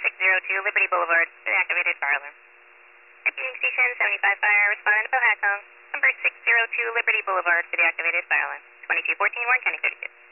602 Liberty Boulevard for the activated fire alarm. Deputy Station 75 Fire, responding to Powhatan. Number 602 Liberty Boulevard for the activated fire alarm. 2214 Warren County 32.